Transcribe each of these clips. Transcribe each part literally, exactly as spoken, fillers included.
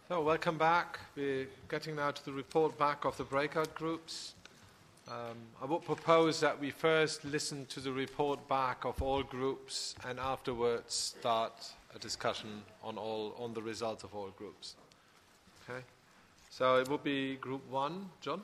So, welcome back. We're getting now to the report back of the breakout groups. Um, I would propose that we first listen to the report back of all groups and afterwards start a discussion on all on the results of all groups. Okay. So it would be group one, John.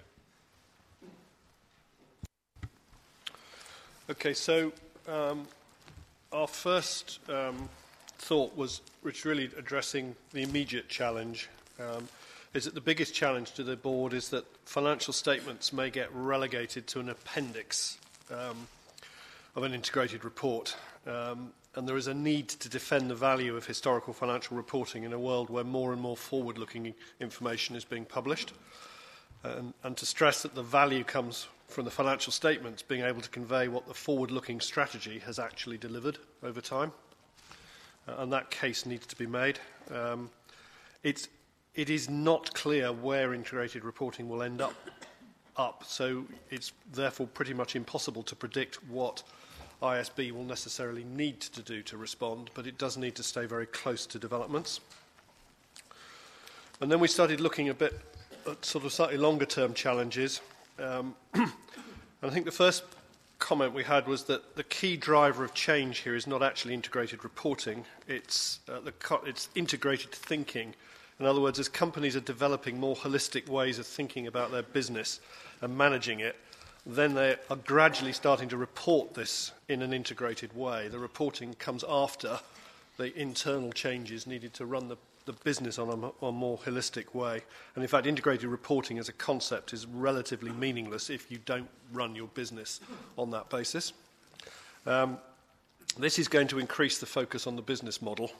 Okay. So um, our first um, thought was, which really addressing the immediate challenge. Um, is that the biggest challenge to the board is that financial statements may get relegated to an appendix um, of an integrated report. Um, and there is a need to defend the value of historical financial reporting in a world where more and more forward-looking information is being published. And, and to stress that the value comes from the financial statements being able to convey what the forward-looking strategy has actually delivered over time. Uh, and that case needs to be made. Um, it's It is not clear where integrated reporting will end up, up, so it's therefore pretty much impossible to predict what I S B will necessarily need to do to respond, but it does need to stay very close to developments. And then we started looking a bit at sort of slightly longer-term challenges. Um, and I think the first comment we had was that the key driver of change here is not actually integrated reporting, it's, uh, the co- it's integrated thinking. In other words, as companies are developing more holistic ways of thinking about their business and managing it, then they are gradually starting to report this in an integrated way. The reporting comes after the internal changes needed to run the, the business on a, on a more holistic way. And in fact, integrated reporting as a concept is relatively meaningless if you don't run your business on that basis. Um, this is going to increase the focus on the business model.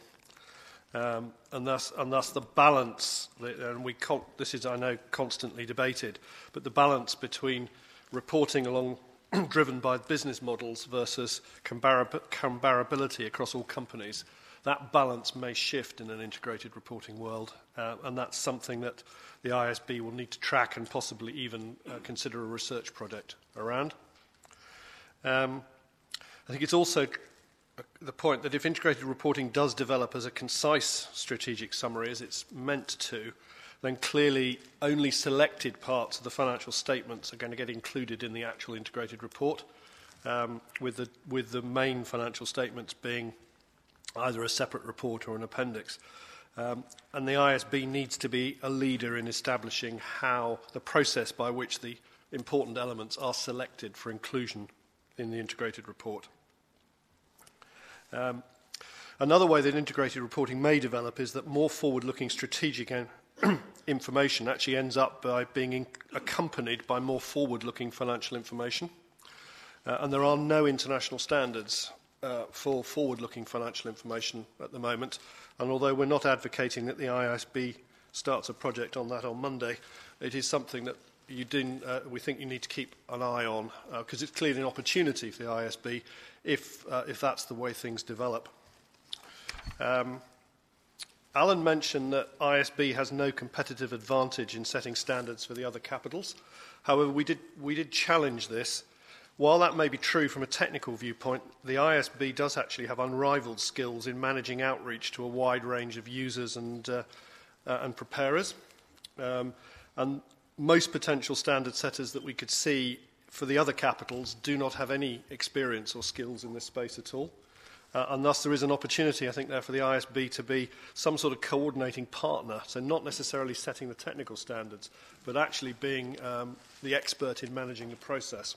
Um, and thus, and thus the balance, and we con- this is, I know, constantly debated, but the balance between reporting along driven by business models versus comparab- comparability across all companies, that balance may shift in an integrated reporting world, uh, and that's something that the I S B will need to track and possibly even uh, consider a research project around. Um, I think it's also the point that if integrated reporting does develop as a concise strategic summary, as it's meant to, then clearly only selected parts of the financial statements are going to get included in the actual integrated report, um, with, the, with the main financial statements being either a separate report or an appendix. Um, and the I S B needs to be a leader in establishing how the process by which the important elements are selected for inclusion in the integrated report. Um, another way that integrated reporting may develop is that more forward-looking strategic information actually ends up by being in- accompanied by more forward-looking financial information. Uh, and there are no international standards uh, for forward-looking financial information at the moment. And although we're not advocating that the I S B starts a project on that on Monday, it is something that you didn't, uh, we think you need to keep an eye on, because uh, it's clearly an opportunity for the I S B if, uh, if that's the way things develop. Um, Alan mentioned that I S B has no competitive advantage in setting standards for the other capitals. However, we did, we did challenge this. While that may be true from a technical viewpoint, the I S B does actually have unrivaled skills in managing outreach to a wide range of users and, uh, uh, and preparers. Um, and most potential standard setters that we could see for the other capitals do not have any experience or skills in this space at all. Uh, and thus there is an opportunity, I think, there for the I S B to be some sort of coordinating partner, so not necessarily setting the technical standards, but actually being um, the expert in managing the process.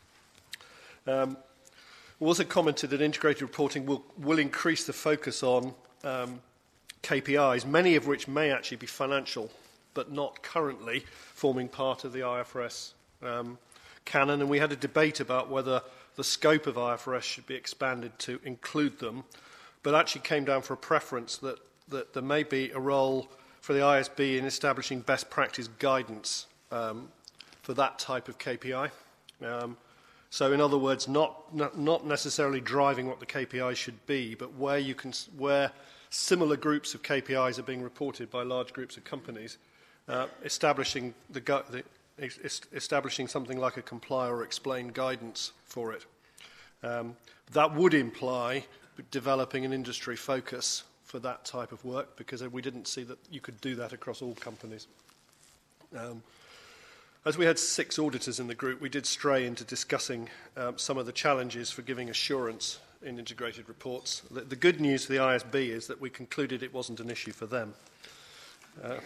Um, we also commented that integrated reporting will, will increase the focus on um, K P Is, many of which may actually be financial, but not currently forming part of the I F R S um, canon. And we had a debate about whether the scope of I F R S should be expanded to include them, but actually came down for a preference that, that there may be a role for the I S B in establishing best practice guidance um, for that type of K P I. Um, so in other words, not, not, not necessarily driving what the K P I should be, but where, you can, where similar groups of K P Is are being reported by large groups of companies, uh, establishing the, gu- the establishing something like a comply or explain guidance for it. Um, that would imply developing an industry focus for that type of work because we didn't see that you could do that across all companies. Um, as we had six auditors in the group, we did stray into discussing um, some of the challenges for giving assurance in integrated reports. The, the good news for the I S B is that we concluded it wasn't an issue for them. Uh,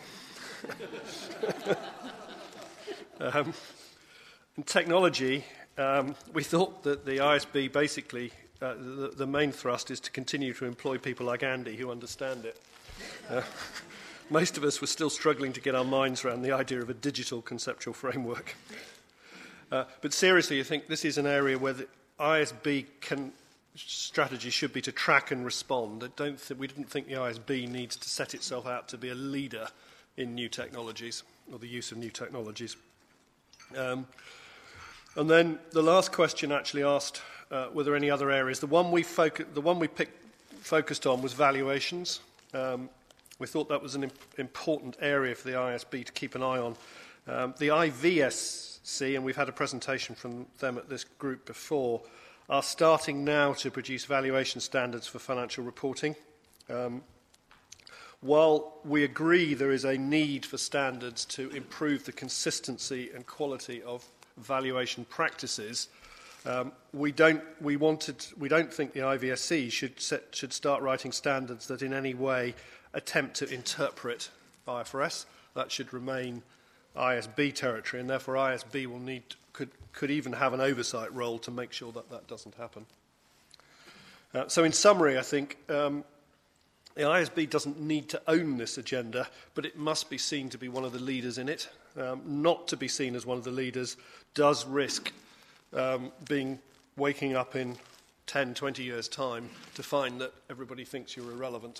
um, in technology, um, we thought that the I S B basically, uh, the, the main thrust is to continue to employ people like Andy who understand it. Uh, most of us were still struggling to get our minds around the idea of a digital conceptual framework. Uh, but seriously, I think this is an area where the I S B can, strategy should be to track and respond. I don't th- we didn't think the I S B needs to set itself out to be a leader in new technologies or the use of new technologies. Um, and then the last question actually asked, uh, were there any other areas? The one we, focu- the one we picked, focused on was valuations. Um, we thought that was an imp- important area for the I S B to keep an eye on. Um, the I V S C, and we've had a presentation from them at this group before, are starting now to produce valuation standards for financial reporting. Um, while we agree there is a need for standards to improve the consistency and quality of valuation practices, um, we don't we wanted we don't think the I V S C should set, should start writing standards that in any way attempt to interpret I F R S. That should remain I S B territory, and therefore I S B will need could could even have an oversight role to make sure that that doesn't happen. Uh, so, in summary, I think um, the I S B doesn't need to own this agenda, but it must be seen to be one of the leaders in it. Um, not to be seen as one of the leaders does risk um, being waking up in ten, twenty years' time to find that everybody thinks you're irrelevant.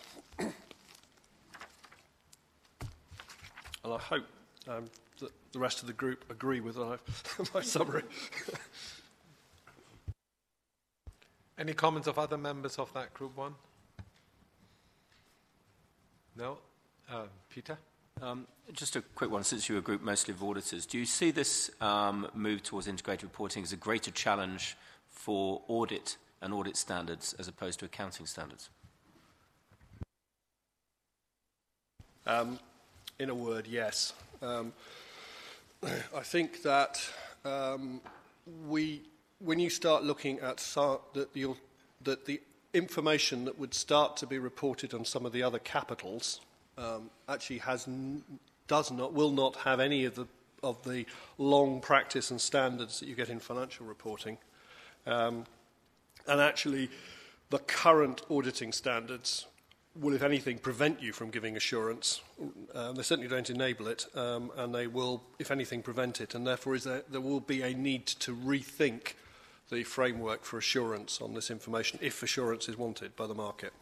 And I hope um, that the rest of the group agree with my, my summary. Any comments of other members of that group one? No? Uh, Peter? Um, just a quick one, since you're a group mostly of auditors, do you see this um, move towards integrated reporting as a greater challenge for audit and audit standards as opposed to accounting standards? Um, in a word, yes. Um, I think that um, we, when you start looking at so, that, you'll, that the information that would start to be reported on some of the other capitals um, actually has n- does not will not have any of the of the long practice and standards that you get in financial reporting, um, and actually the current auditing standards will, if anything, prevent you from giving assurance. Um, they certainly don't enable it, um, and they will, if anything, prevent it. And therefore, is there, there will be a need to rethink the framework for assurance on this information, if assurance is wanted by the market.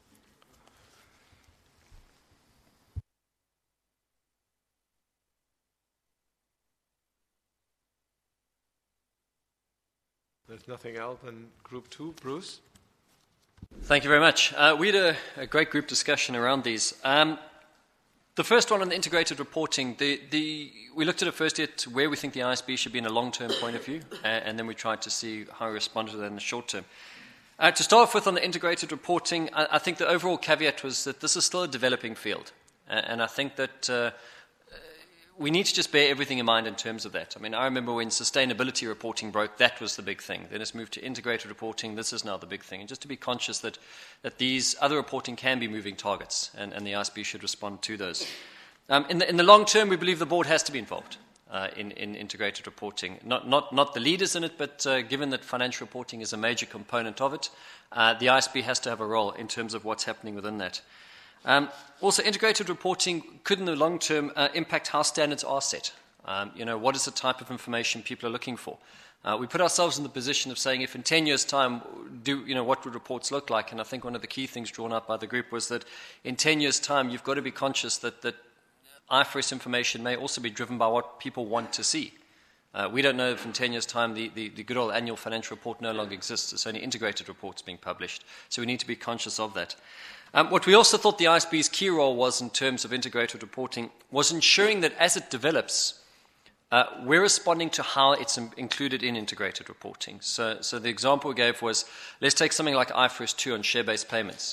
There's nothing else in group two. Bruce? Thank you very much. Uh, we had a, a great group discussion around these. Um, the first one on the integrated reporting, the, the, we looked at it first at where we think the I S B should be in a long-term point of view, uh, and then we tried to see how we responded to that in the short term. Uh, to start off with on the integrated reporting, I, I think the overall caveat was that this is still a developing field, uh, and I think that uh, we need to just bear everything in mind in terms of that. I mean, I remember when sustainability reporting broke, that was the big thing. Then it's moved to integrated reporting, this is now the big thing. And just to be conscious that, that these other reporting can be moving targets, and, and the I S B should respond to those. Um, in, the, in the long term, we believe the board has to be involved uh, in, in integrated reporting. Not, not, not the leaders in it, but uh, given that financial reporting is a major component of it, uh, the I S B has to have a role in terms of what's happening within that. Um, also, integrated reporting could in the long term uh, impact how standards are set. Um, you know, what is the type of information people are looking for? Uh, we put ourselves in the position of saying, if in ten years' time, do you know what would reports look like? And I think one of the key things drawn up by the group was that in ten years' time, you've got to be conscious that, that I F R S information may also be driven by what people want to see. Uh, we don't know if in ten years' time the, the, the good old annual financial report no longer exists. It's only integrated reports being published. So we need to be conscious of that. Um, what we also thought the I S B's key role was in terms of integrated reporting was ensuring that as it develops, uh, we're responding to how it's in, included in integrated reporting. So, so the example we gave was, let's take something like I F R S two on share-based payments.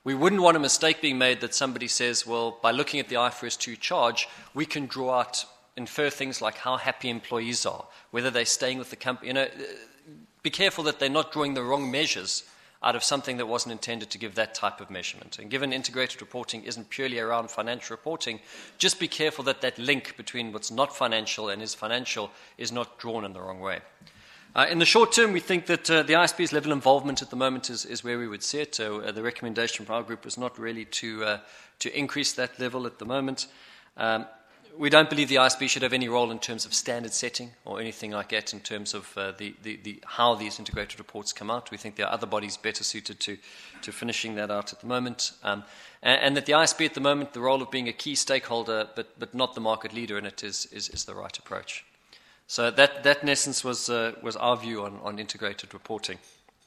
We wouldn't want a mistake being made that somebody says, well, by looking at the I F R S two charge, we can draw out, infer things like how happy employees are, whether they're staying with the company. You know, be careful that they're not drawing the wrong measures out of something that wasn't intended to give that type of measurement. And given integrated reporting isn't purely around financial reporting, just be careful that that link between what's not financial and is financial is not drawn in the wrong way. Uh, in the short term, we think that uh, the I S B's level of involvement at the moment is, is where we would see it. So uh, the recommendation from our group was not really to, uh, to increase that level at the moment. Um, We don't believe the I S B should have any role in terms of standard setting or anything like that in terms of uh, the, the, the, how these integrated reports come out. We think there are other bodies better suited to, to finishing that out at the moment. Um, and, and that the I S B at the moment, the role of being a key stakeholder but, but not the market leader in it is, is, is the right approach. So that, that in essence was, uh, was our view on, on integrated reporting.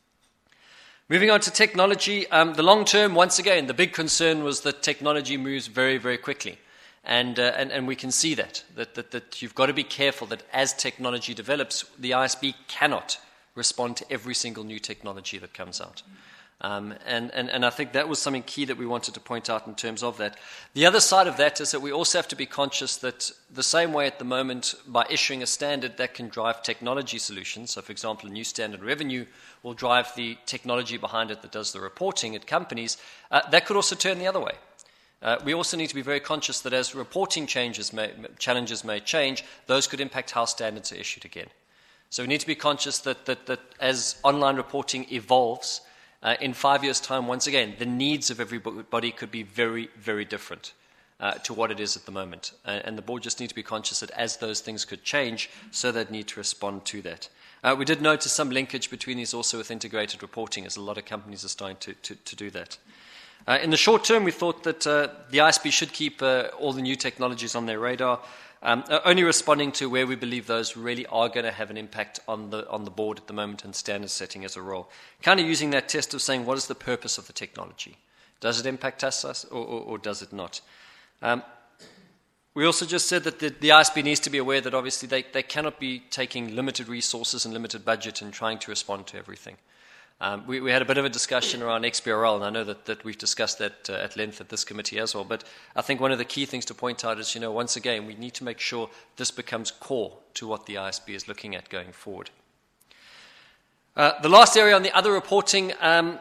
Moving on to technology, um, the long term, once again, the big concern was that technology moves very, very quickly. And, uh, and, and we can see that, that, that, that you've got to be careful that as technology develops, the I S B cannot respond to every single new technology that comes out. Um, and, and, and I think that was something key that we wanted to point out in terms of that. The other side of that is that we also have to be conscious that the same way at the moment, by issuing a standard that can drive technology solutions, so for example, a new standard revenue will drive the technology behind it that does the reporting at companies, uh, that could also turn the other way. Uh, we also need to be very conscious that as reporting changes may, challenges may change, those could impact how standards are issued again. So we need to be conscious that, that, that as online reporting evolves, uh, in five years' time, once again, the needs of everybody could be very, very different uh, to what it is at the moment. Uh, and the board just need to be conscious that as those things could change, so they'd need to respond to that. Uh, we did notice some linkage between these also with integrated reporting, as a lot of companies are starting to, to, to do that. Uh, in the short term, we thought that uh, the I S B should keep uh, all the new technologies on their radar, um, only responding to where we believe those really are going to have an impact on the on the board at the moment and standard setting as a role. Kind of using that test of saying, what is the purpose of the technology? Does it impact us, us or, or, or does it not? Um, we also just said that the, the I S B needs to be aware that obviously they, they cannot be taking limited resources and limited budget and trying to respond to everything. Um, we, we had a bit of a discussion around X B R L, and I know that, that we've discussed that uh, at length at this committee as well, but I think one of the key things to point out is, you know, once again, we need to make sure this becomes core to what the I S B is looking at going forward. Uh, the last area on the other reporting, um,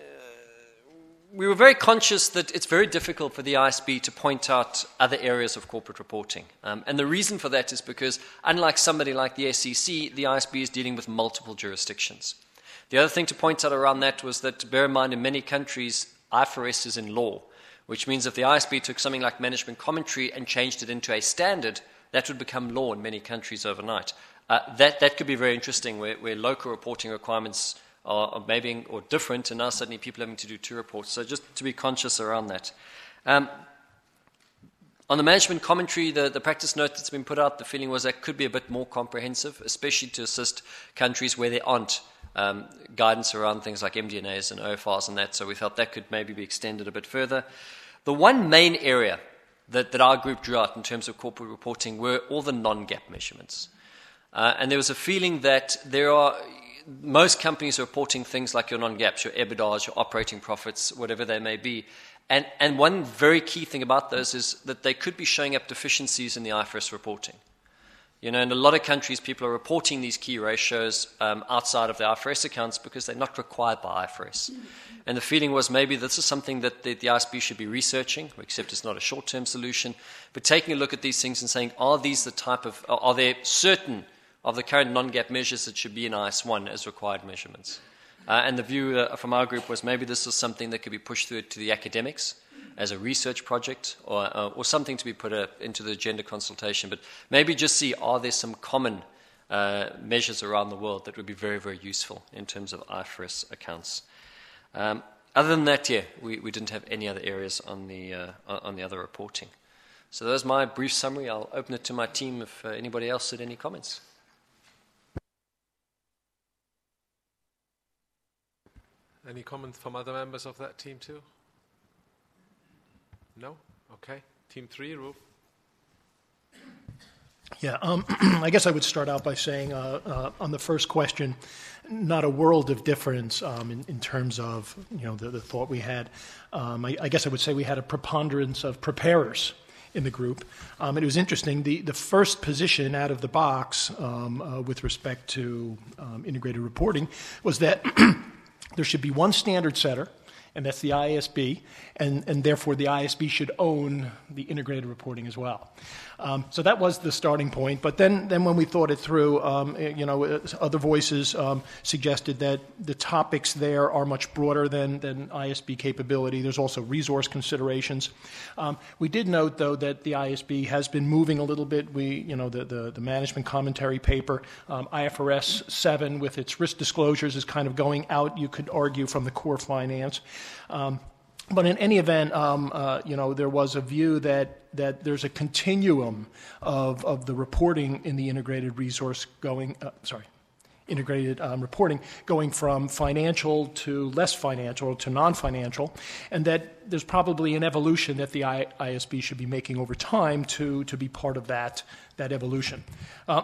we were very conscious that it's very difficult for the I S B to point out other areas of corporate reporting. Um, and the reason for that is because, unlike somebody like the S E C, the I S B is dealing with multiple jurisdictions. The other thing to point out around that was that, bear in mind, in many countries, I F R S is in law, which means if the I S B took something like management commentary and changed it into a standard, that would become law in many countries overnight. Uh, that, that could be very interesting, where, where local reporting requirements are, are maybe or different, and now suddenly people having to do two reports. So just to be conscious around that. Um, on the management commentary, the, the practice note that's been put out, the feeling was that could be a bit more comprehensive, especially to assist countries where there aren't Um, guidance around things like M D N As and O F Rs and that, so we felt that could maybe be extended a bit further. The one main area that, that our group drew out in terms of corporate reporting were all the non-GAAP measurements. Uh, and there was a feeling that there are, most companies are reporting things like your non-GAPs, your EBITDAs, your operating profits, whatever they may be. And, and one very key thing about those is that they could be showing up deficiencies in the I F R S reporting. You know, in a lot of countries, people are reporting these key ratios um, outside of the I F R S accounts because they're not required by I F R S. Mm-hmm. And the feeling was maybe this is something that the, the I S B should be researching, except it's not a short-term solution, but taking a look at these things and saying, are these the type of, are there certain of the current non-GAAP measures that should be in I S one as required measurements? Uh, and the view uh, from our group was maybe this is something that could be pushed through to the academics as a research project, or, uh, or something to be put uh, into the agenda consultation. But maybe just see, are there some common uh, measures around the world that would be very, very useful in terms of I F R S accounts. Um, other than that, yeah, we, we didn't have any other areas on the, uh, on the other reporting. So that was my brief summary. I'll open it to my team if uh, anybody else had any comments. Any comments from other members of that team too? No? Okay. Team three, Ruth. Yeah, um, I guess I would start out by saying uh, uh, on the first question, not a world of difference um, in, in terms of you know the, the thought we had. Um, I, I guess I would say we had a preponderance of preparers in the group. Um, and it was interesting, the, the first position out of the box um, uh, with respect to um, integrated reporting was that there should be one standard setter, and that's the I A S B, and, and therefore the I A S B should own the integrated reporting as well. Um, so that was the starting point. But then, then when we thought it through, um, you know, other voices um, suggested that the topics there are much broader than, than I A S B capability. There's also resource considerations. Um, we did note, though, that the I A S B has been moving a little bit. We, you know, the, the, the management commentary paper, um, I F R S seven with its risk disclosures is kind of going out, you could argue, from the core finance. Um, But in any event, um, uh, you know, there was a view that, that there's a continuum of, of the reporting in the integrated resource going, uh, sorry, integrated um, reporting going from financial to less financial to non-financial, and that there's probably an evolution that the I A S B should be making over time to, to be part of that, that evolution. Uh,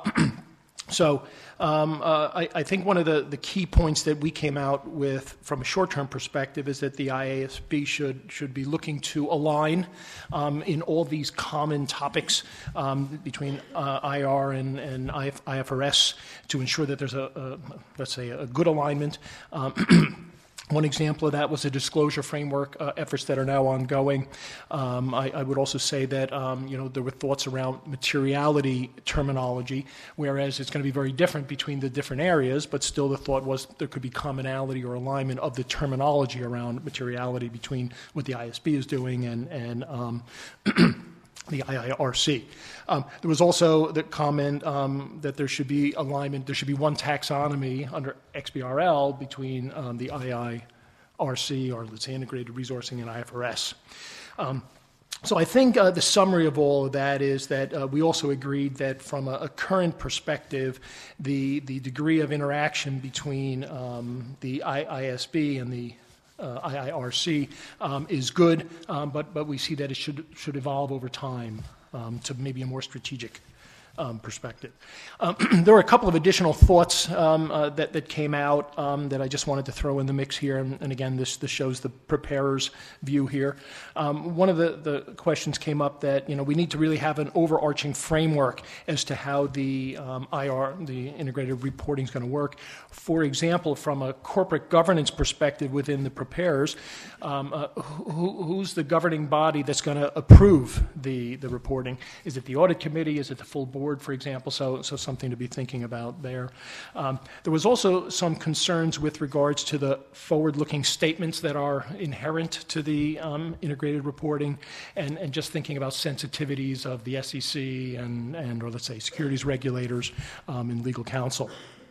So um, uh, I, I think one of the, the key points that we came out with from a short-term perspective is that the I A S B should, should be looking to align um, in all these common topics um, between uh, I R and, and I F R S to ensure that there's a, a let's say, a good alignment. Um, One example of that was the disclosure framework uh, efforts that are now ongoing. Um, I, I would also say that um, you know there were thoughts around materiality terminology, whereas it's going to be very different between the different areas, but still the thought was there could be commonality or alignment of the terminology around materiality between what the I S B is doing and, and um, the I I R C. Um, there was also the comment um, that there should be alignment, there should be one taxonomy under X B R L between um, the I I R C, or let's say integrated resourcing, and I F R S. Um, so I think uh, the summary of all of that is that uh, we also agreed that from a, a current perspective, the, the degree of interaction between um, the I I S B and the Uh, I I R C um, is good, um, but, but we see that it should, should evolve over time um, to maybe a more strategic um, perspective. Um, there were a couple of additional thoughts um, uh, that, that came out um, that I just wanted to throw in the mix here, and, and again, this, this shows the preparer's view here. Um, one of the, the questions came up that, you know, we need to really have an overarching framework as to how the um, I R, the integrated reporting, is going to work. For example, from a corporate governance perspective within the preparers, um, uh, who, who's the governing body that's going to approve the, the reporting? Is it the audit committee? Is it the full board, for example? So, so something to be thinking about there. Um, there was also some concerns with regards to the forward-looking statements that are inherent to the um, integrated reporting, and, and just thinking about sensitivities of the S E C and, and or let's say securities regulators um, and legal counsel.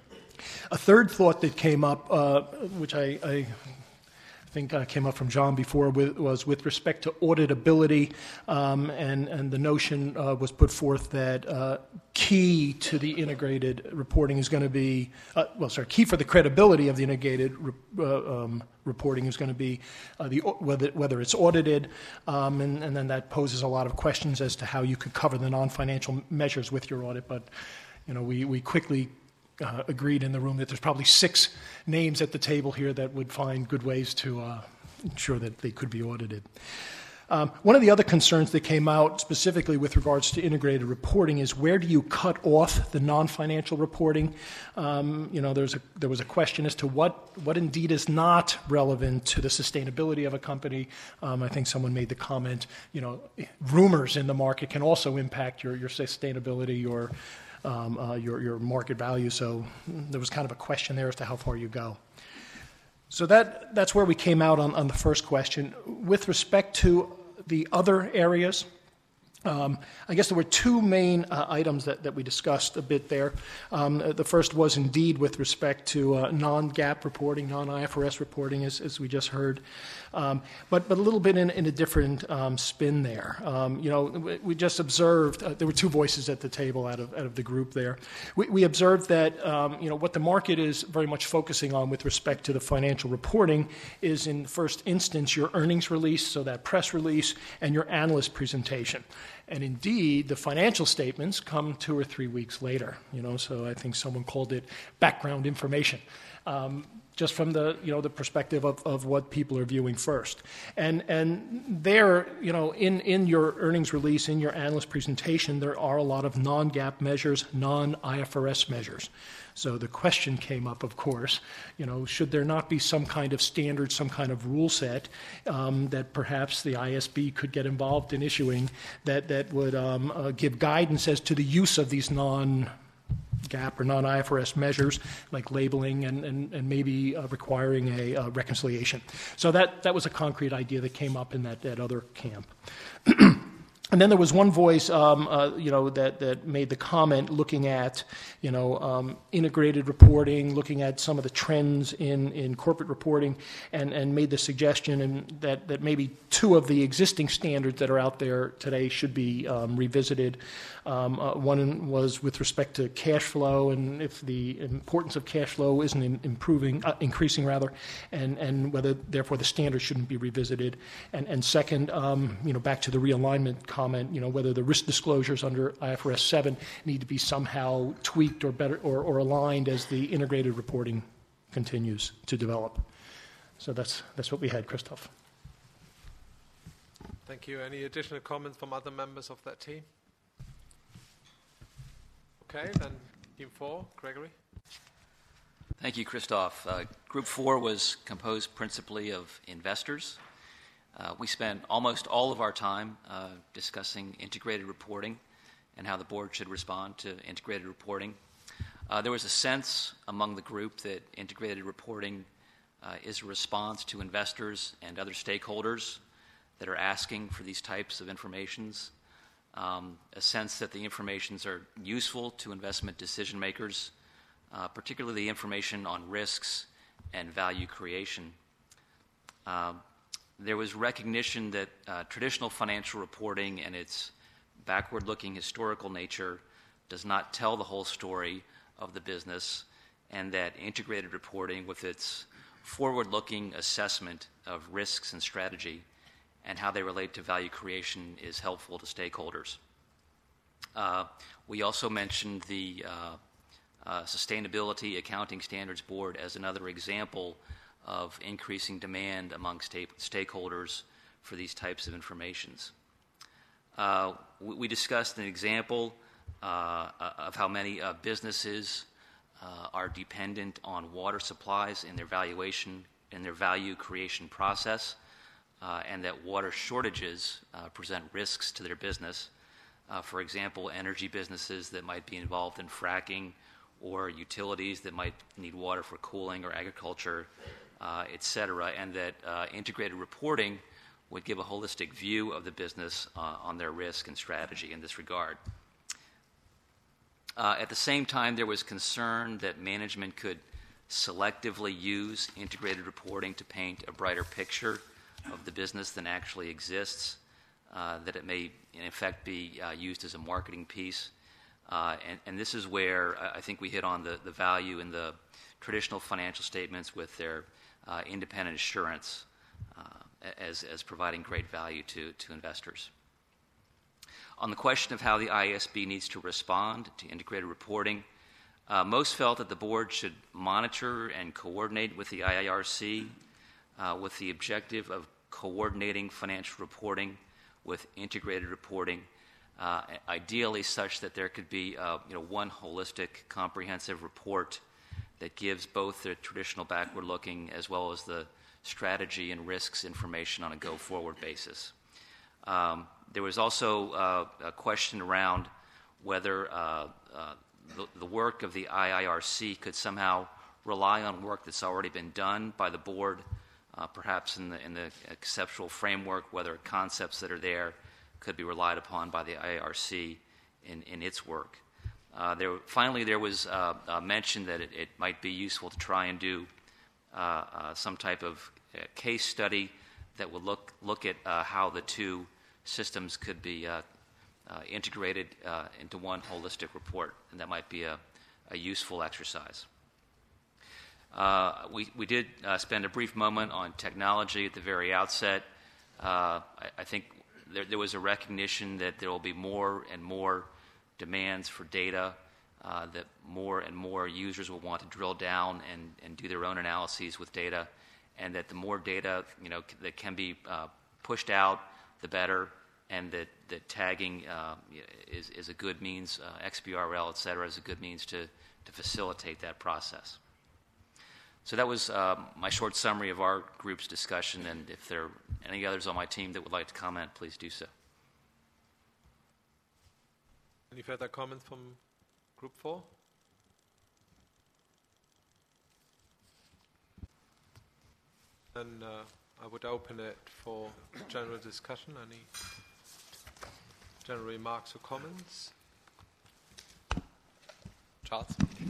A third thought that came up, uh, which I, I think uh, came up from John before, with, was with respect to auditability, um, and, and the notion uh, was put forth that uh, key to the integrated reporting is going to be, uh, well, sorry, key for the credibility of the integrated re- uh, um, reporting is going to be uh, the, whether, whether it's audited, um, and, and then that poses a lot of questions as to how you could cover the non-financial measures with your audit, but you know, we, we quickly Uh, agreed in the room that there's probably six names at the table here that would find good ways to uh, ensure that they could be audited. Um, one of the other concerns that came out specifically with regards to integrated reporting is where do you cut off the non-financial reporting? Um, you know, there's a, there was a question as to what, what indeed is not relevant to the sustainability of a company. Um, I think someone made the comment, you know, rumors in the market can also impact your, your sustainability, your Um, uh, your, your market value, so there was kind of a question there as to how far you go. So that, that's where we came out on, on the first question. With respect to the other areas, Um, I guess there were two main uh, items that, that we discussed a bit there. Um, the first was indeed with respect to uh, non-GAAP reporting, non-I F R S reporting, as, as we just heard, um, but, but a little bit in, in a different um, spin there. Um, you know, we, we just observed, uh, there were two voices at the table out of, out of the group there. We, we observed that, um, you know, what the market is very much focusing on with respect to the financial reporting is, in first instance, your earnings release, so that press release, and your analyst presentation. And indeed, the financial statements come two or three weeks later. You know, so I think someone called it background information. Um, just from the, you know, the perspective of, of what people are viewing first. And and there, you know, in, in your earnings release, in your analyst presentation, there are a lot of non-GAAP measures, non-I F R S measures. So the question came up, of course, you know, should there not be some kind of standard, some kind of rule set um, that perhaps the I S B could get involved in issuing that, that would um, uh, give guidance as to the use of these non GAAP or non-I F R S measures like labeling and, and, and maybe uh, requiring a uh, reconciliation. So that, that was a concrete idea that came up in that, that other camp. And then there was one voice, um, uh, you know, that, that made the comment looking at, you know, um, integrated reporting, looking at some of the trends in, in corporate reporting, and, and made the suggestion and that, that maybe two of the existing standards that are out there today should be um, revisited. Um, uh, one was with respect to cash flow, and if the importance of cash flow isn't in improving, uh, increasing rather, and, and whether therefore the standards shouldn't be revisited. And, and second, um, you know, back to the realignment comment, you know, whether the risk disclosures under I F R S seven need to be somehow tweaked or better or, or aligned as the integrated reporting continues to develop. So that's that's what we had, Christoph. Thank you. Any additional comments from other members of that team? Okay, then team four, Gregory. Thank you, Christoph. Uh, group four was composed principally of investors. Uh, we spent almost all of our time uh, discussing integrated reporting and how the board should respond to integrated reporting. Uh, there was a sense among the group that integrated reporting uh, is a response to investors and other stakeholders that are asking for these types of informations. Um, a sense that the informations are useful to investment decision makers, uh, particularly the information on risks and value creation. Uh, there was recognition that uh, traditional financial reporting and its backward-looking historical nature does not tell the whole story of the business, and that integrated reporting with its forward-looking assessment of risks and strategy and how they relate to value creation is helpful to stakeholders. Uh, we also mentioned the uh, uh, Sustainability Accounting Standards Board as another example of increasing demand among sta- stakeholders for these types of informations. Uh, we, we discussed an example uh, of how many uh, businesses uh, are dependent on water supplies in their valuation, in their value creation process. Uh, and that water shortages uh, present risks to their business. Uh, for example, energy businesses that might be involved in fracking, or utilities that might need water for cooling or agriculture, uh, et cetera, and that uh, integrated reporting would give a holistic view of the business uh, on their risk and strategy in this regard. Uh, at the same time, there was concern that management could selectively use integrated reporting to paint a brighter picture of the business than actually exists, uh, that it may in effect be uh, used as a marketing piece. Uh, and, and this is where I think we hit on the, the value in the traditional financial statements with their uh, independent assurance uh, as, as providing great value to, to investors. On the question of how the I A S B needs to respond to integrated reporting, uh, most felt that the board should monitor and coordinate with the I I R C uh, with the objective of coordinating financial reporting with integrated reporting, uh, ideally such that there could be uh, you know, one holistic, comprehensive report that gives both the traditional backward-looking as well as the strategy and risks information on a go-forward basis. Um, there was also uh, a question around whether uh, uh, the, the work of the I I R C could somehow rely on work that's already been done by the board, Uh, perhaps in the, in the conceptual framework, whether concepts that are there could be relied upon by the I A R C in, in its work. Uh, there, finally, there was uh, uh, mention that it, it might be useful to try and do uh, uh, some type of uh, case study that would look, look at uh, how the two systems could be uh, uh, integrated uh, into one holistic report, and that might be a, a useful exercise. Uh, we, we did uh, spend a brief moment on technology at the very outset. Uh, I, I think there, there was a recognition that there will be more and more demands for data, uh, that more and more users will want to drill down and, and do their own analyses with data, and that the more data, you know, c- that can be uh, pushed out, the better, and that, that tagging uh, is, is a good means, uh, X B R L, et cetera, is a good means to, to facilitate that process. So that was uh, my short summary of our group's discussion, and if there are any others on my team that would like to comment, please do so. Any further comments from Group four? Then uh, I would open it for general discussion. Any general remarks or comments? Charles?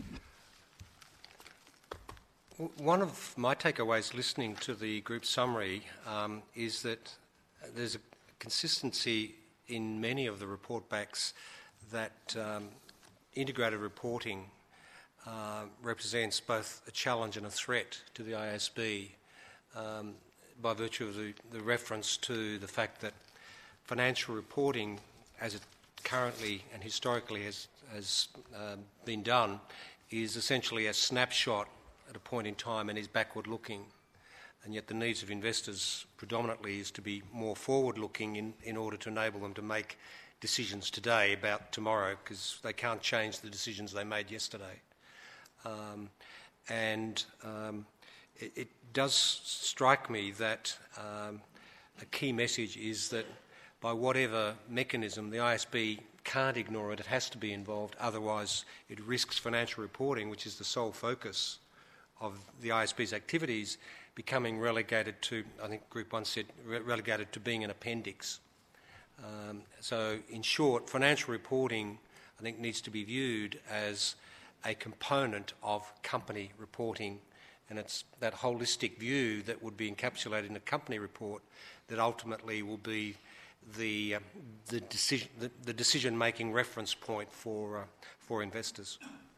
One of my takeaways listening to the group summary um, is that there's a consistency in many of the report backs that um, integrated reporting uh, represents both a challenge and a threat to the I A S B um, by virtue of the, the reference to the fact that financial reporting, as it currently and historically has, has uh, been done, is essentially a snapshot at a point in time and is backward looking, and yet the needs of investors predominantly is to be more forward looking in, in order to enable them to make decisions today about tomorrow, because they can't change the decisions they made yesterday. Um, and um, it, it does strike me that um, a key message is that by whatever mechanism, the I A S B can't ignore it, it has to be involved, otherwise it risks financial reporting, which is the sole focus of the I A S B's activities, becoming relegated to, I think Group one said, re- relegated to being an appendix. Um, so, in short, financial reporting, I think, needs to be viewed as a component of company reporting, and it's that holistic view that would be encapsulated in a company report that ultimately will be the, uh, the decision, the, the decision-making reference point for, uh, for investors.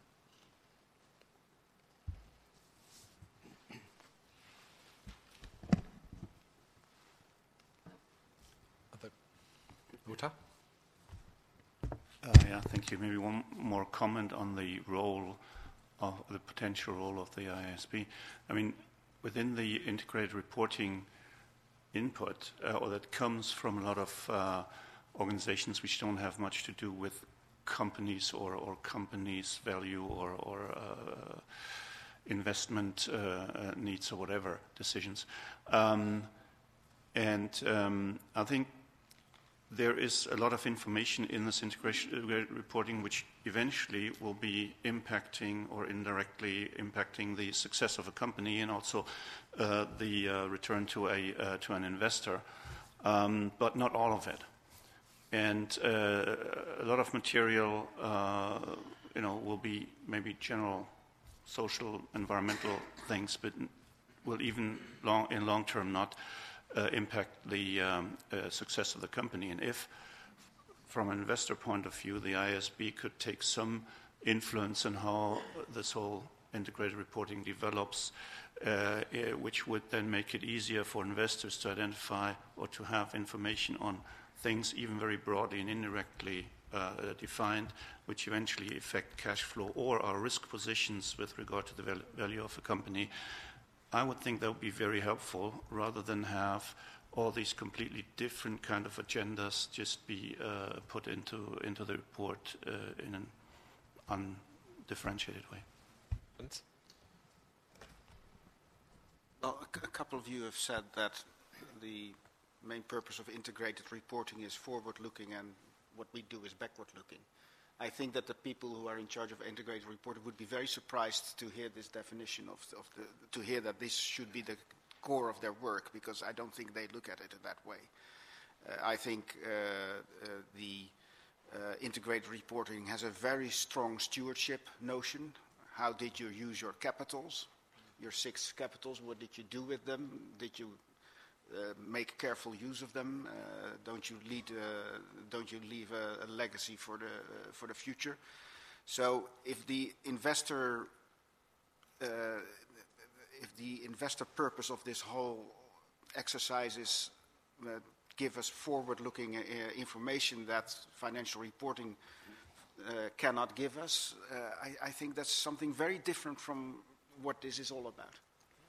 Uta? Uh, yeah, thank you. Maybe one more comment on the role of the potential role of the I A S B. I mean, within the integrated reporting input, uh, or that comes from a lot of uh, organizations which don't have much to do with companies or, or companies' value or, or uh, investment uh, uh, needs or whatever decisions. Um, and um, I think there is a lot of information in this integrated reporting which eventually will be impacting or indirectly impacting the success of a company and also uh, the uh, return to a uh, to an investor, um, but not all of it. And uh, a lot of material, uh, you know, will be maybe general social, environmental things, but will even long in long term not Uh, impact the um, uh, success of the company. And if, from an investor point of view, the I A S B could take some influence on how this whole integrated reporting develops, uh, uh, which would then make it easier for investors to identify or to have information on things even very broadly and indirectly uh, defined, which eventually affect cash flow or our risk positions with regard to the val- value of a company, I would think that would be very helpful, rather than have all these completely different kind of agendas just be uh, put into into the report uh, in an undifferentiated way. Well, a, c- a couple of you have said that the main purpose of integrated reporting is forward-looking and what we do is backward-looking. I think that the people who are in charge of integrated reporting would be very surprised to hear this definition of, of the, to hear that this should be the core of their work, because I don't think they look at it that way. Uh, I think uh, uh, the uh, integrated reporting has a very strong stewardship notion. How did you use your capitals, your six capitals? What did you do with them? Did you Uh, make careful use of them? Uh, don't you lead? Uh, don't you leave a, a legacy for the uh, for the future? So, if the investor, uh, if the investor purpose of this whole exercise is uh, give us forward-looking uh, information that financial reporting uh, cannot give us. Uh, I, I think that's something very different from what this is all about.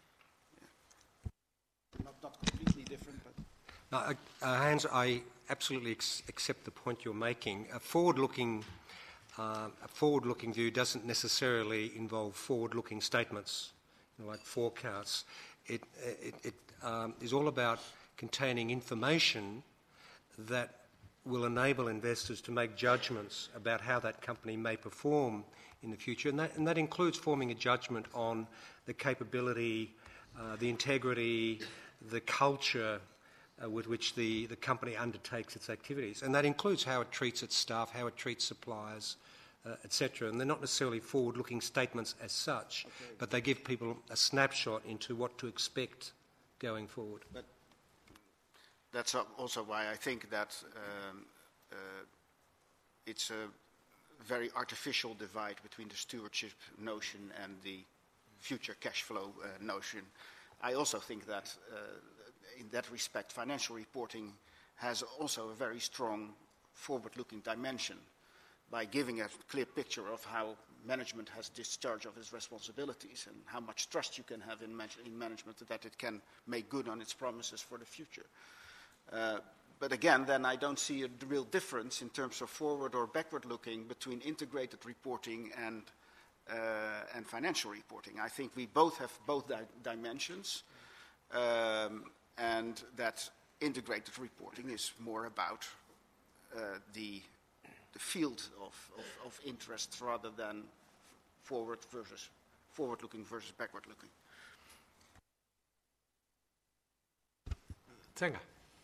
Yeah. Not, not completely different, but... No, uh, uh, Hans, I absolutely ex- accept the point you're making. A forward-looking, uh, a forward-looking view doesn't necessarily involve forward-looking statements, you know, like forecasts. It, it, it um, is all about containing information that will enable investors to make judgments about how that company may perform in the future, and that, and that includes forming a judgment on the capability, uh, the integrity, the culture uh, with which the, the company undertakes its activities. And that includes how it treats its staff, how it treats suppliers, uh, et cetera. And they're not necessarily forward-looking statements as such, okay, but they give people a snapshot into what to expect going forward. But that's also why I think that um, uh, it's a very artificial divide between the stewardship notion and the future cash flow uh, notion. I also think that uh, in that respect, financial reporting has also a very strong forward-looking dimension by giving a clear picture of how management has discharge of its responsibilities and how much trust you can have in, man- in management that it can make good on its promises for the future. Uh, but again, then I don't see a real difference in terms of forward or backward looking between integrated reporting and, uh, and financial reporting. I think we both have both di- dimensions, um, and that integrated reporting is more about uh, the, the field of, of, of interest rather than forward versus forward looking versus backward looking. Tenga.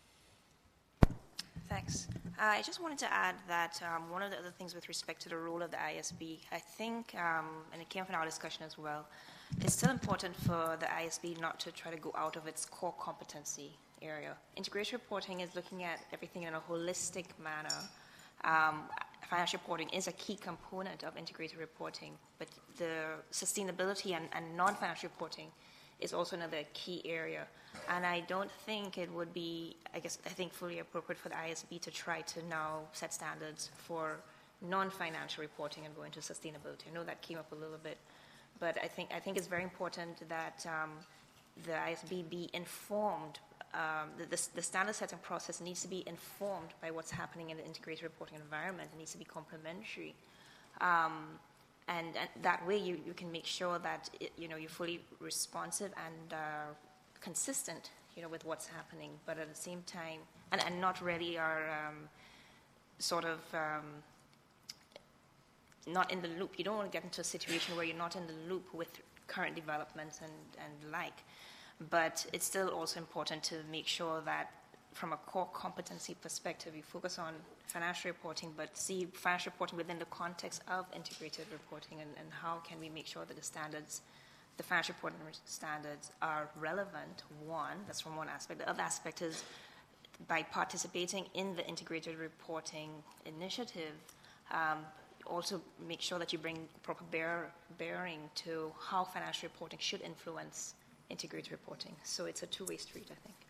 Thanks. Uh, I just wanted to add that um, one of the other things with respect to the role of the I S B, I think, um, and it came from our discussion as well, it's still important for the I S B not to try to go out of its core competency area. Integrated reporting is looking at everything in a holistic manner. Um, financial reporting is a key component of integrated reporting, but the sustainability and, and non-financial reporting is also another key area. And I don't think it would be, I guess, I think fully appropriate for the I S B to try to now set standards for non-financial reporting and go into sustainability. I know that came up a little bit, but I think I think it's very important that um, the I S B be informed. Um, the, the, the standard setting process needs to be informed by what's happening in the integrated reporting environment. It needs to be complementary. Um, And, and that way you, you can make sure that it, you know, you're fully responsive and uh, consistent, you know, with what's happening, but at the same time, and, and not really are um, sort of um, not in the loop. You don't want to get into a situation where you're not in the loop with current developments and, and like, but it's still also important to make sure that from a core competency perspective, you focus on financial reporting, but see financial reporting within the context of integrated reporting, and, and how can we make sure that the standards, the financial reporting standards are relevant, one, that's from one aspect. The other aspect is by participating in the integrated reporting initiative, um, also make sure that you bring proper bear, bearing to how financial reporting should influence integrated reporting. So it's a two-way street, I think.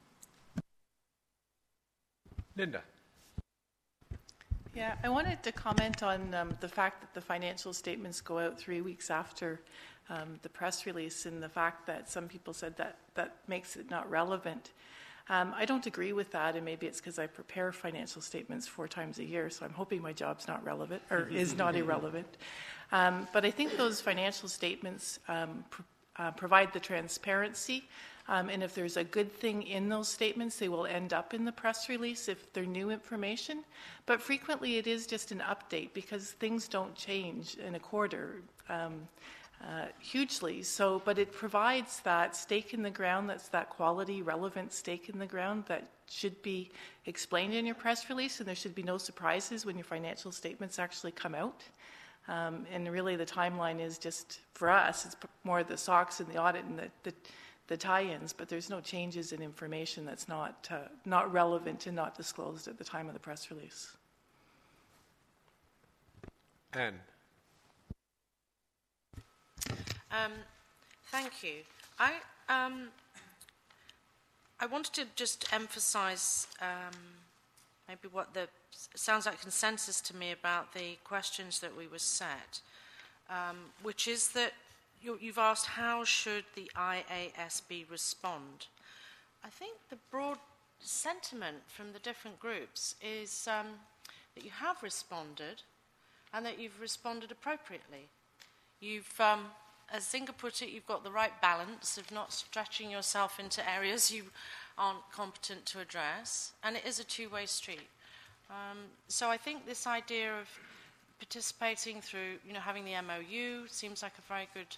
Linda. Yeah, I wanted to comment on um, the fact that the financial statements go out three weeks after um, the press release, and the fact that some people said that that makes it not relevant. Um, I don't agree with that, and maybe it's because I prepare financial statements four times a year, so I'm hoping my job's not relevant, or is not irrelevant. Um, but I think those financial statements um, pr- uh, provide the transparency. Um, and if there's a good thing in those statements, they will end up in the press release if they're new information. But frequently it is just an update, because things don't change in a quarter um, uh, hugely. So, but it provides that stake in the ground, that's that quality, relevant stake in the ground that should be explained in your press release, and there should be no surprises when your financial statements actually come out. Um, and really the timeline is just, for us, it's more the S O X and the audit and the, the the tie-ins, but there's no changes in information that's not uh, not relevant and not disclosed at the time of the press release. Anne. Um, thank you. I um, I wanted to just emphasize um, maybe what the sounds like consensus to me about the questions that we were set, um, which is that you, you've asked how should the I A S B respond. I think the broad sentiment from the different groups is um, that you have responded and that you've responded appropriately. You've, um, as Zinga put it, you've got the right balance of not stretching yourself into areas you aren't competent to address, and it is a two-way street. Um, so I think this idea of participating through, you know, having the M O U seems like a very good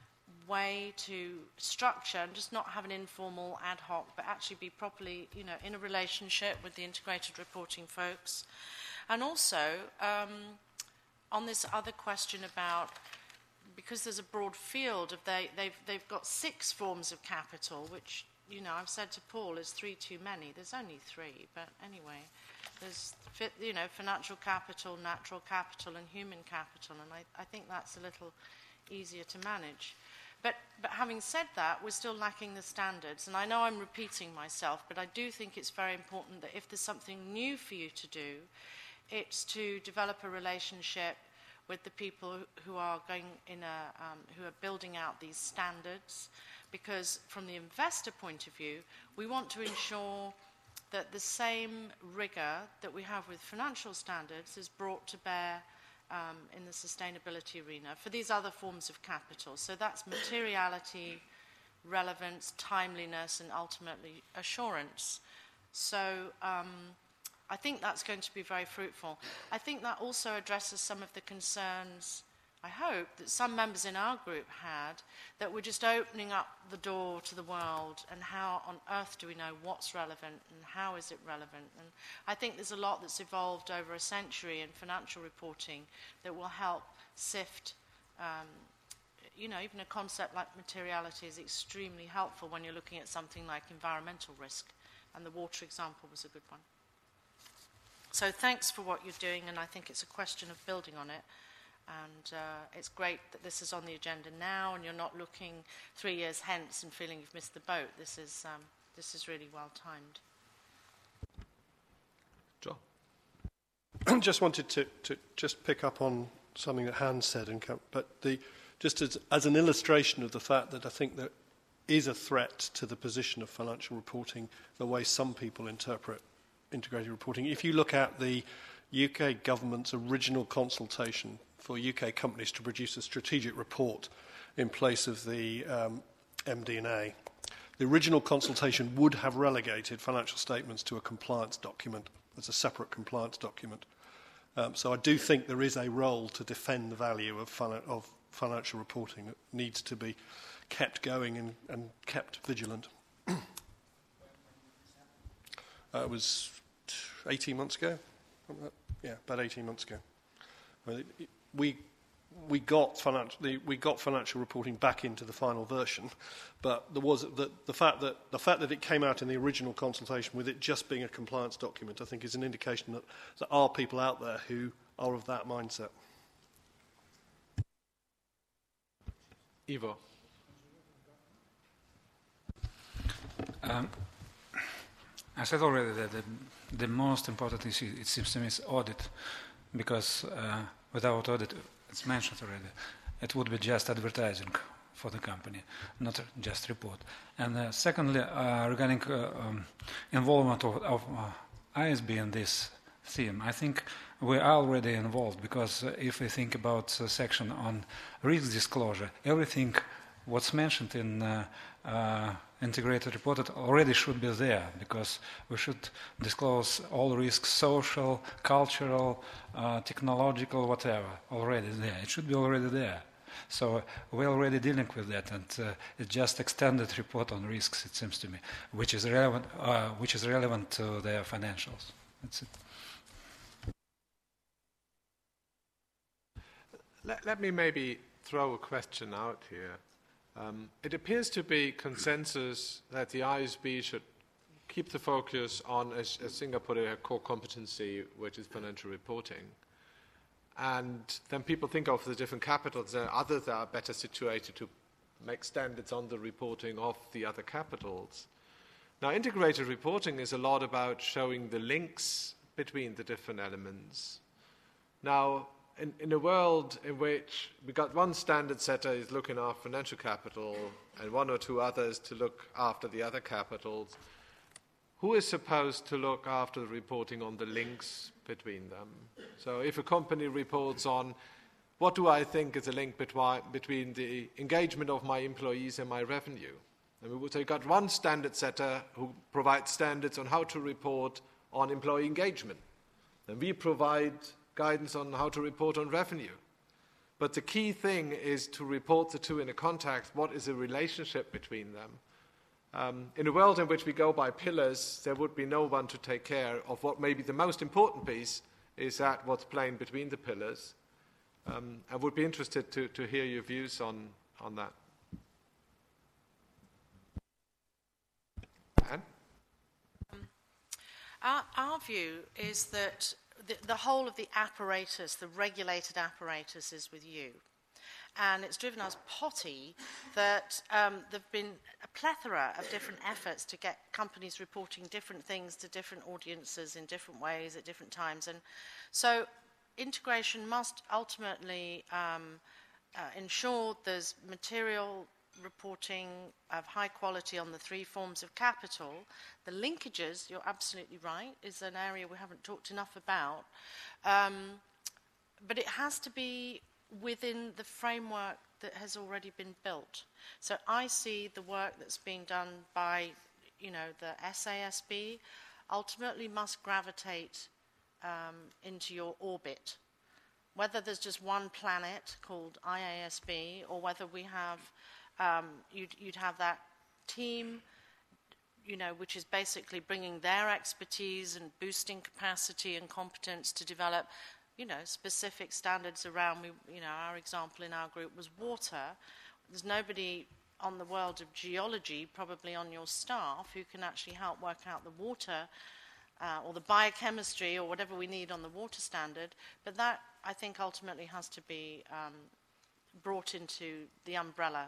way to structure and just not have an informal ad hoc, but actually be properly, you know, in a relationship with the integrated reporting folks. And also, um, on this other question about, because there's a broad field of they, they've, they've got six forms of capital, which, you know, I've said to Paul is three too many. There's only three, but anyway, there's, you know, financial capital, natural capital, and human capital, and I, I think that's a little easier to manage. But, but having said that, we're still lacking the standards, and I know I'm repeating myself, but I do think it's very important that if there's something new for you to do, it's to develop a relationship with the people who are going in a, um, who are building out these standards, because from the investor point of view, we want to ensure that the same rigor that we have with financial standards is brought to bear um, in the sustainability arena for these other forms of capital. So that's materiality, relevance, timeliness, and ultimately assurance. So um, I think that's going to be very fruitful. I think that also addresses some of the concerns, I hope, that some members in our group had, that we're just opening up the door to the world, and how on earth do we know what's relevant and how is it relevant? And I think there's a lot that's evolved over a century in financial reporting that will help sift, um, you know, even a concept like materiality is extremely helpful when you're looking at something like environmental risk, and the water example was a good one. So thanks for what you're doing, and I think it's a question of building on it. And uh, it's great that this is on the agenda now, and you're not looking three years hence and feeling you've missed the boat. This is, um, this is really well timed. John? I just wanted to, to just pick up on something that Hans said, and come, but the, just as, as an illustration of the fact that I think there is a threat to the position of financial reporting, the way some people interpret integrated reporting. If you look at the U K government's original consultation for U K companies to produce a strategic report in place of the um, M D and A, the original consultation would have relegated financial statements to a compliance document as a separate compliance document. Um, so I do think there is a role to defend the value of, fin- of financial reporting that needs to be kept going and, and kept vigilant. uh, it was eighteen months ago. Yeah, about eighteen months ago. We we got financial we got financial reporting back into the final version, but there was the, the fact that the fact that it came out in the original consultation with it just being a compliance document, I think, is an indication that there are people out there who are of that mindset. Ivo. Um, I said already that the, the most important issue, it seems to me, is audit, because uh, without audit, it's mentioned already, it would be just advertising for the company, not just report. And uh, secondly, uh, regarding uh, um, involvement of, of uh, I S B in this theme, I think we are already involved, because uh, if we think about the section on risk disclosure, everything what's mentioned in uh, uh, integrated report already should be there, because we should disclose all risks, social, cultural, uh, technological, whatever, already there. It should be already there. So we're already dealing with that, and uh, it's just extended report on risks, it seems to me, which is relevant, uh, which is relevant to their financials. That's it. Let, let me maybe throw a question out here. Um, it appears to be consensus that the I S B should keep the focus on, as, as Zinga put it, a core competency, which is financial reporting. And then people think of the different capitals, and others that are better situated to make standards on the reporting of the other capitals. Now, integrated reporting is a lot about showing the links between the different elements. Now, in, in a world in which we got one standard setter is looking after financial capital and one or two others to look after the other capitals, who is supposed to look after the reporting on the links between them? So if a company reports on what do I think is a link between, between the engagement of my employees and my revenue? And we would say got one standard setter who provides standards on how to report on employee engagement. And we provide guidance on how to report on revenue. But the key thing is to report the two in a context. What is the relationship between them? Um, in a world in which we go by pillars, there would be no one to take care of what may be the most important piece, is that what's playing between the pillars. Um, I would be interested to, to hear your views on, on that. Anne? Um, our, our view is that the, the whole of the apparatus, the regulated apparatus, is with you. And it's driven us potty that um, there have been a plethora of different efforts to get companies reporting different things to different audiences in different ways at different times. And so integration must ultimately um, uh, ensure there's material reporting of high quality on the three forms of capital. The linkages, you're absolutely right, is an area we haven't talked enough about. Um, but it has to be within the framework that has already been built. So I see the work that's being done by, you know, the S A S B ultimately must gravitate um, into your orbit. Whether there's just one planet called I A S B or whether we have, um, you'd, you'd have that team, you know, which is basically bringing their expertise and boosting capacity and competence to develop, you know, specific standards around, we, you know, our example in our group was water. There's nobody on the world of geology, probably on your staff, who can actually help work out the water uh, or the biochemistry or whatever we need on the water standard. But that, I think, ultimately has to be um, brought into the umbrella,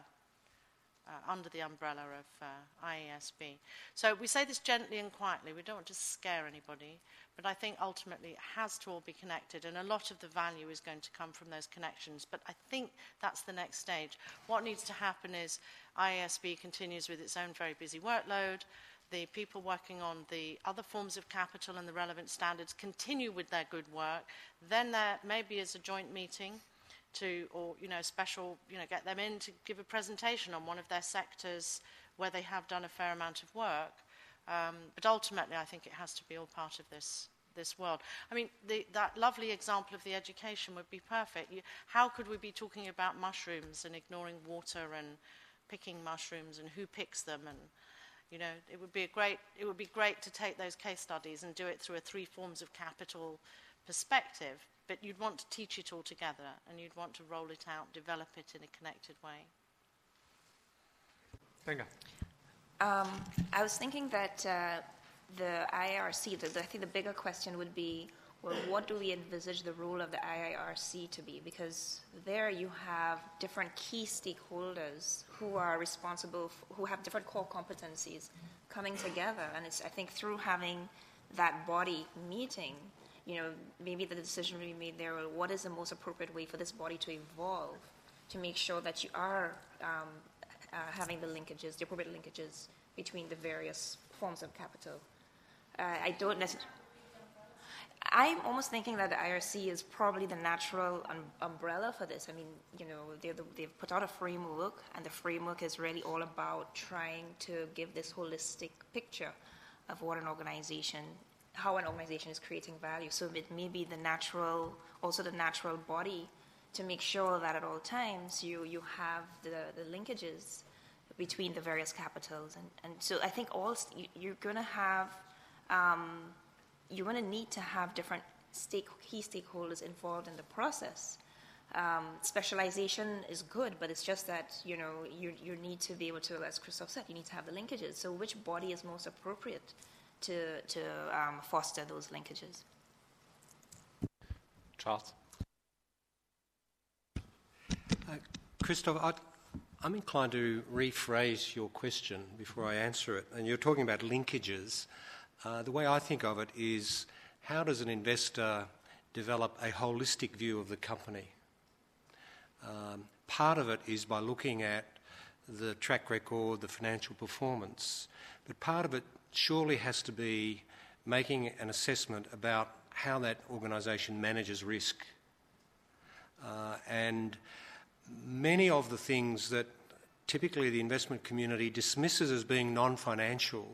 uh, under the umbrella of uh, I A S B. So we say this gently and quietly. We don't want to scare anybody. But I think ultimately it has to all be connected, and a lot of the value is going to come from those connections. But I think that's the next stage. What needs to happen is I A S B continues with its own very busy workload. The people working on the other forms of capital and the relevant standards continue with their good work. Then there maybe is a joint meeting to, or, you know, special, you know, get them in to give a presentation on one of their sectors where they have done a fair amount of work. Um, but ultimately, I think it has to be all part of this this world. I mean, the, that lovely example of the education would be perfect. You, how could we be talking about mushrooms and ignoring water and picking mushrooms and who picks them? And, you know, it would be a great it would be great to take those case studies and do it through a three forms of capital perspective. But you'd want to teach it all together, and you'd want to roll it out, develop it in a connected way. Thank you. Um, I was thinking that uh, the I A R C, the, the, I think the bigger question would be, well, what do we envisage the role of the I A R C to be? Because there you have different key stakeholders who are responsible, f- who have different core competencies coming together. And it's, I think, through having that body meeting, you know, maybe the decision will be made there, well, what is the most appropriate way for this body to evolve to make sure that you are um, Uh, having the linkages, the appropriate linkages between the various forms of capital. Uh, I don't necessarily... I'm almost thinking that the I R C is probably the natural um, umbrella for this. I mean, you know, the, they've put out a framework, and the framework is really all about trying to give this holistic picture of what an organization, how an organization is creating value. So it may be the natural, also the natural body to make sure that at all times you, you have the, the linkages between the various capitals. And, and so I think all you, you're going to have, um, you're going to need to have different stake, key stakeholders involved in the process. Um, specialization is good, but it's just that, you know, you, you need to be able to, as Christoph said, you need to have the linkages. So which body is most appropriate to, to um, foster those linkages? Charles? Uh, Christoph, I'd, I'm inclined to rephrase your question before I answer it. And you're talking about linkages. Uh, the way I think of it is, how does an investor develop a holistic view of the company? Um, part of it is by looking at the track record, the financial performance, but part of it surely has to be making an assessment about how that organisation manages risk. Uh, and many of the things that typically the investment community dismisses as being non-financial,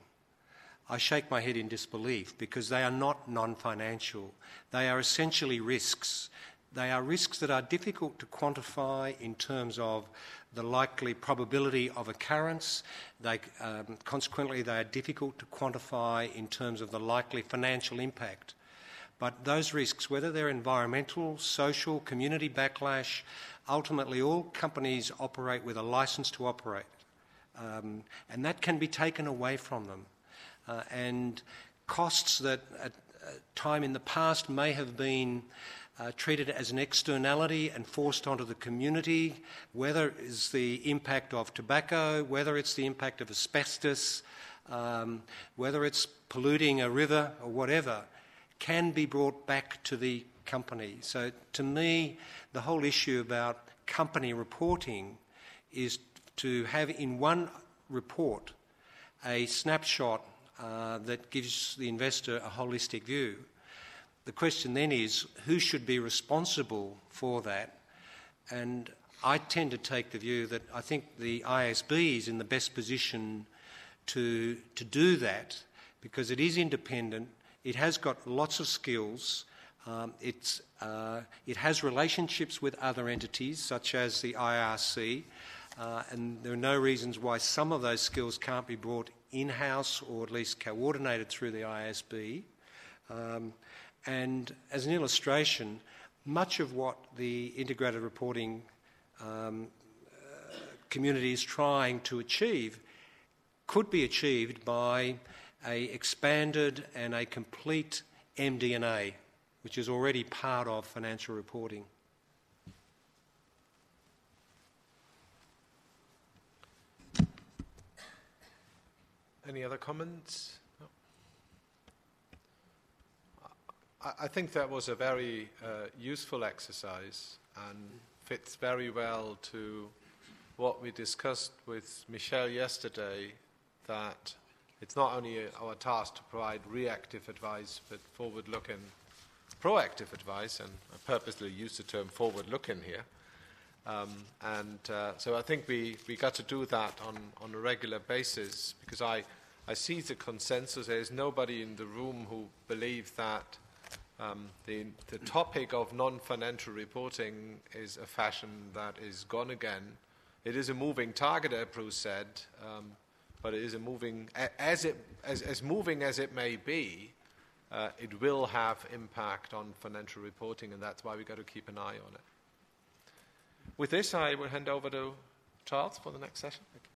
I shake my head in disbelief, because they are not non-financial. They are essentially risks. They are risks that are difficult to quantify in terms of the likely probability of occurrence. They, um, consequently, they are difficult to quantify in terms of the likely financial impact. But those risks, whether they're environmental, social, community backlash, ultimately all companies operate with a licence to operate. Um, and that can be taken away from them. Uh, and costs that at a time in the past may have been uh, treated as an externality and forced onto the community, whether it's the impact of tobacco, whether it's the impact of asbestos, um, whether it's polluting a river or whatever, can be brought back to the company. So to me, the whole issue about company reporting is to have in one report a snapshot uh, that gives the investor a holistic view. The question then is, who should be responsible for that? And I tend to take the view that I think the I A S B is in the best position to, to do that, because it is independent. It has got lots of skills. Um, it's, uh, it has relationships with other entities, such as the I R C, uh, and there are no reasons why some of those skills can't be brought in-house or at least coordinated through the I A S B. Um, and as an illustration, much of what the integrated reporting um, uh, community is trying to achieve could be achieved by a expanded and a complete M D and A, which is already part of financial reporting. Any other comments? No. I, I think that was a very uh, useful exercise and fits very well to what we discussed with Michelle yesterday, that it's not only our task to provide reactive advice, but forward-looking, proactive advice, and I purposely use the term forward-looking here. Um, and uh, so I think we, we got to do that on, on a regular basis, because I, I see the consensus. There's nobody in the room who believes that um, the, the topic of non-financial reporting is a fashion that is gone again. It is a moving target, as Bruce said, um, but it is a moving, as, it, as, as moving as it may be, uh, it will have impact on financial reporting, and that's why we've got to keep an eye on it. With this, I will hand over to Charles for the next session. Thank you.